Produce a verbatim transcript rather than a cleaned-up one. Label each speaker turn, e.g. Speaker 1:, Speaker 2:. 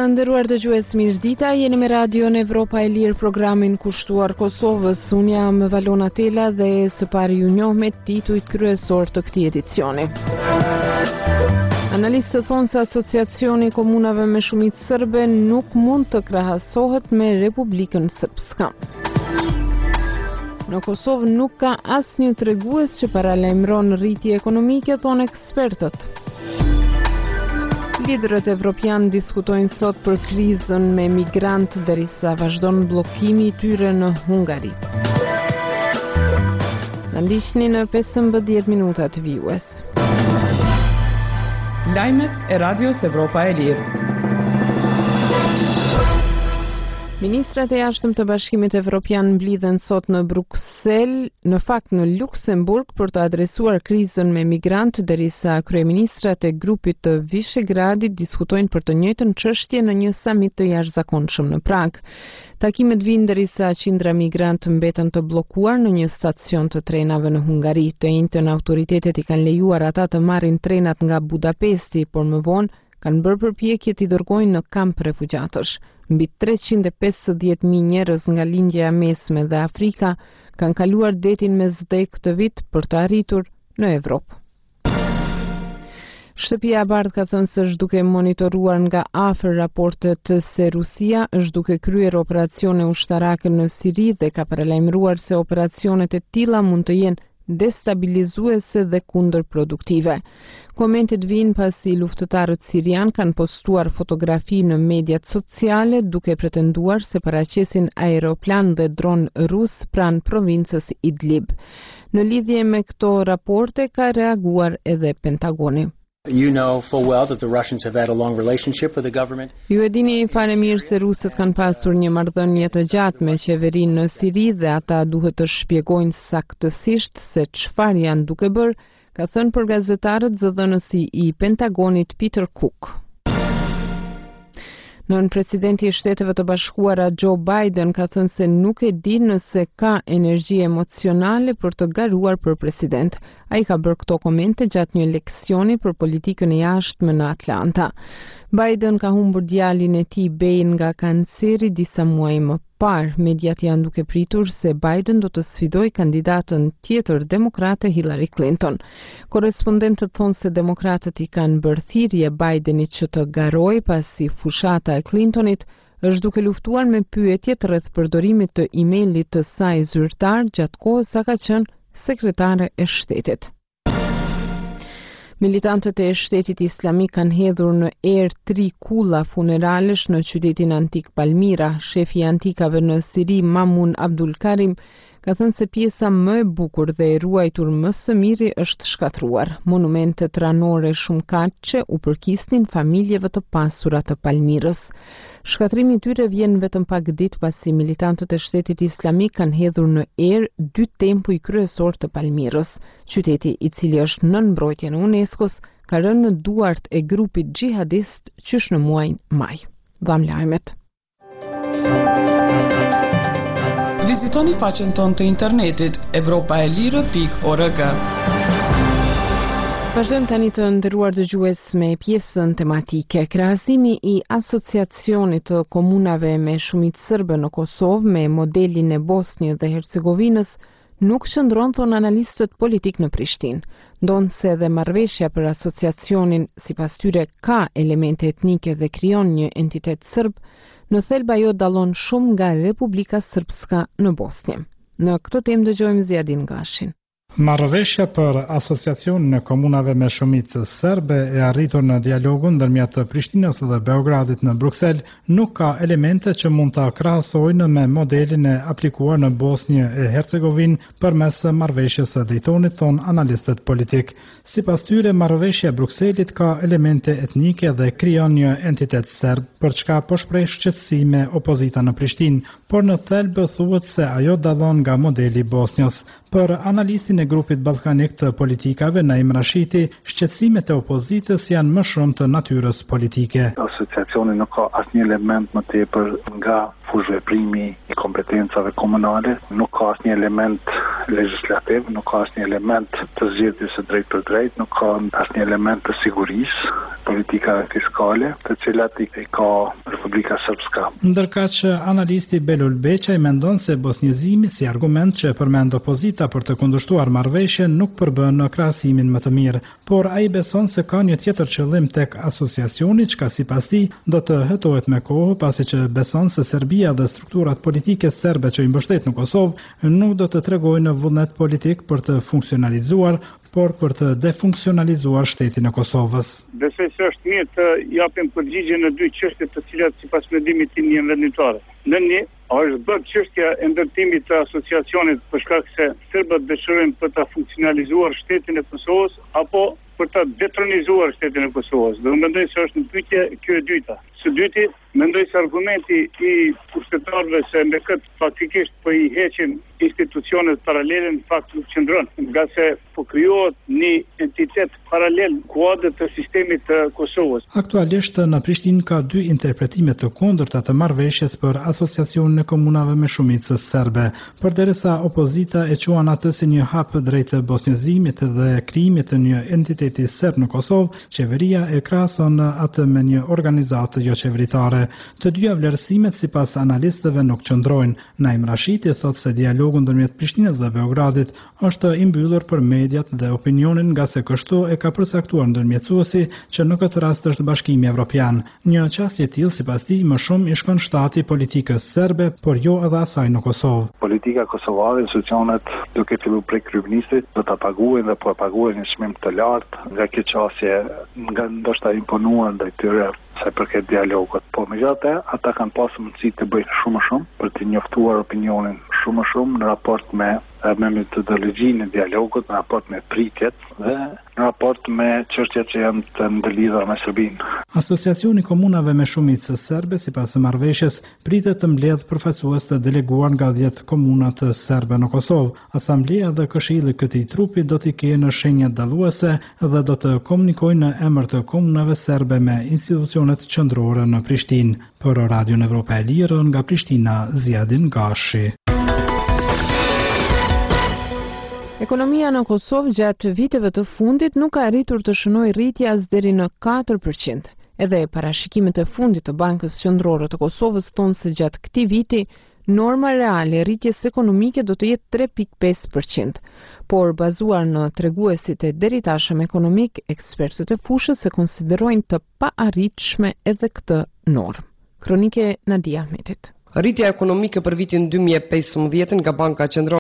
Speaker 1: nderuar dëgjues, mirëdita, jeni me radion Evropa e Lirë, programin kushtuar Kosovës. Unë jam Valona Tela dhe së pari ju njoh me titujt kryesor të këtij edicioni. Analistët thonë se Asociacioni i Komunave me Shumicë Serbe nuk mund të krahasohet me Republikën Srpska. Në Kosovë nuk ka asnjë tregues që paralajmëron rritje ekonomike, thonë ekspertët. Liderët evropianë diskutojnë sot për krizën me migrantë derisa vazhdon bllokimi i tyre në Hungari. Na ndiqni në pesëmbëdhjetë minuta të vijues.
Speaker 2: Lajmet e Radios Evropa e Lirë.
Speaker 1: Ministrat e jashtëm të Bashkimit Evropian mblidhen sot në Bruksel, në fakt në Luksemburg, për të adresuar krizën me migrantë, derisa kryeministrat e grupit të Vishegradit diskutojnë për të njëjtën çështje në një samit të jashtëzakonshëm në Prag. Takimet vinë derisa qindra migrantë mbeten të bllokuar në një stacion të trenave në Hungari. Të njëjtën autoritetet i kanë lejuar ata të marrin trenat nga Budapesti, por më vonë kanë bërë përpjekje t'i dërgojnë në kamp refugjatësh. Mbi treqind e pesëdhjetë mijë njerëz nga lindja e mesme dhe Afrika kanë kaluar detin Mesdhe këtë vit për të arritur në Evropë. Shtëpia e Bardhë ka thënë se është duke monitoruar nga afër raportet se Rusia është duke kryer operacione ushtarake në Siri dhe ka paralajmëruar se operacionet e tilla mund të jenë destabilizuese dhe kundërproduktive. Komentet vijnë pasi luftëtarët sirian kanë postuar fotografi në mediat sociale duke pretenduar se paraqesin aeroplan dhe dron rus pranë provincës Idlib. Në lidhje me këto raporte ka reaguar edhe Pentagoni.
Speaker 3: You know full well that the Russians have had a long relationship with the government.
Speaker 1: Ju e dini fare mirë se rusët kanë pasur një marrëdhënie të gjatë me qeverinë në Siri dhe ata duhet të shpjegojnë saktësisht se çfarë janë duke bërë, ka thënë për gazetarët zëdhënësi i Pentagonit Peter Cook. Nën presidenti i Shteteve të Bashkuara Joe Biden ka thënë se nuk e di nëse ka energji emocionale për të garuar për president. Ai ka bërë këto komente gjatë një leksioni për politikën e jashtme në Atlanta. Biden ka humbur djalin e tij Bein nga kanceri disa muaj më parë. Mediat janë duke pritur se Biden do të sfidojë kandidatën tjetër demokrate Hillary Clinton. Korrespondentët thonë se demokratët i kanë bërë thirrje Bidenit që të garojë pasi fushata e Clintonit është duke luftuar me pyetjet rreth përdorimit të emailit të saj zyrtar gjatë kohës sa ka qenë sekretare e shtetit. Militantët e shtetit islamik kanë hedhur në erë tri kulla funeralesh në qytetin antik Palmira. Shefi i antikave në Siri, Mamun Abdul Karim, ka thënë se pjesa më e bukur dhe e ruajtur më së miri është shkatruar. Monumentet ranore shumë kaqe u përkisnin familjeve të pasura të Palmirës. Shkatrimi i tyre vjen vetëm pak ditë pasi militantët e shtetit islamik kanë hedhur në erë dy tempuj kryesor të Palmirës. Qyteti, i cili është nën mbrojtjen e UNESCO-s, ka rënë në duart e grupit xhihadist qysh në muajin maj. Dham lajmet.
Speaker 2: Vizitoni faqen tonë të internetit evropa e lirë pikë org.
Speaker 1: Vazhdojmë tani të nderuar dëgjues me pjesën tematike. Krahasimi i Asociacionit të Komunave me Shumicë Serbe në Kosovë me modelin e Bosnjë dhe Hercegovinës nuk qëndron, thonë analistët politik në Prishtinë. Ndonë se dhe marrëveshja për asociacionin sipas tyre ka elemente etnike dhe krijon një entitet serb, në thelb ajo dallon shumë nga Republika Srpska në Bosnjë. Në këtë temë dëgjojmë Ziadin Gashin.
Speaker 4: Marrëveshja për asociacionin e komunave me shumicë serbe e arritur në dialogun ndërmjet Prishtinës dhe Beogradit në Bruksel nuk ka elemente që mund ta krahasojnë me modelin e aplikuar në Bosnjë e Hercegovinë përmes marrëveshjes së Daytonit, thon analistët politik. Sipas tyre, marrëveshja e Brukselit ka elemente etnike dhe krijon një entitet serb, për çka po shpreh shqetësime opozita në Prishtinë, por në thelb thuhet se ajo dallon nga modeli i Bosnjës. Për analistin e grupit ballkanik të politikave Naim Rashiti, shqetësimet e opozitës janë më shumë të natyrës politike.
Speaker 5: Asociacioni nuk ka asnjë element më tepër nga fushveprimi i kompetencave komunale, nuk ka asnjë element legislativ, nuk ka asnjë element të zgjedhjes së drejtë për drejtë, nuk ka asnjë element të sigurisë, politika fiskale, të cilat i ka Republika Srpska.
Speaker 4: Ndërkaq analisti Belul Beçaj mendon se bosnjëzimi si argument që përmend opozita për të kundërshtuar marrëveshjen nuk përbën në krahasimin më të mirë, por ai beson se ka një tjetër qëllim tek asociacioni, çka sipas tij do të hetohet me kohë, pasi që beson se Serbia dhe strukturat politike serbe që i mbështet në Kosovë nuk do të tregojnë vullnet politik për të funksionalizuar, por për të defunksionalizuar shtetin e Kosovës.
Speaker 6: Besoj se është mirë të japim përgjigje në dy çështje të cilat sipas mendimit tim janë vendimtare. Në një është bërë çështja e ndërtimit të asociacionit për shkak se serbët dëshirojnë për ta funksionalizuar shtetin e Kosovës apo për ta detronizuar shtetin e Kosovës. Dhe unë mendoj se është në pyetje kjo e dyta. Së dyti, mendoj se argumenti i kushtetarëve se me këtë faktikisht po i heqin institucionet paralele në fakt nuk qëndron, nga se po krijohet një entitet paralel kuadër të sistemit të Kosovës.
Speaker 4: Aktualisht në Prishtinë ka dy interpretime të kundërta të marrëveshjes për asociacionin e komunave me shumicë serbe, përderisa opozita e quan atë si një hap drejt bosnjëzimit dhe krijimit të një entiteti serb në Kosovë, qeveria e krahason atë me një organizatë jo qeveritare. Të dyja vlerësimet sipas analistëve nuk qëndrojnë. Naim Rashiti thotë se dialogu ndërmjet Prishtinës dhe Beogradit është i mbyllur për mediat dhe opinionin, nga se kështu e ka përcaktuar ndërmjetësuesi që në këtë rast është Bashkimi Evropian. Një çështje e tillë sipas tij më shumë i shkon shtati politikës serbe, por jo edhe asaj në Kosovë.
Speaker 5: Politika kosovare, institucionet duke filluar prej kryeministit do ta paguajnë dhe po paguajnë një çmim të lartë nga kjo çështje, nga ndoshta imponuar ndaj tyre sa i përket dialogut. Po megjithatë, ata kanë pasur mundësi të bëjnë shumë më shumë për të njoftuar opinionin shumë më shumë në raport me me metodologjinë e dialogut, në raport me pritjet dhe në raport me çështjet që janë të ndërlidhura me Serbinë.
Speaker 4: Asociacioni komunave me shumicë serbe sipas marrëveshjes pritet të mbledh përfaqësues të deleguar nga dhjetë komuna të serbe në Kosovë. Asamblea dhe këshilli i këtij trupi do t'i kenë në shenjë dalluese dhe do të komunikojnë në emër të komunave serbe me institucionet qendrore në Prishtinë. Për Radion Evropa e Lirë nga Prishtina, Ziadin Gashi.
Speaker 1: Ekonomia në Kosovë gjatë viteve të fundit nuk ka arritur të shënojë rritje as deri në katër përqind. Edhe parashikimet e fundit të Bankës Qendrore të Kosovës thonë se gjatë këtij viti norma reale e rritjes ekonomike do të jetë tre pikë pesë përqind. Por bazuar në treguesit e deritashëm ekonomik, ekspertët e fushës e konsiderojnë të paarritshme edhe këtë normë. Kronike Nadia Ahmetit.
Speaker 7: Rritja ekonomike për vitin dy mijë e pesëmbëdhjetë nga Banka Qendrore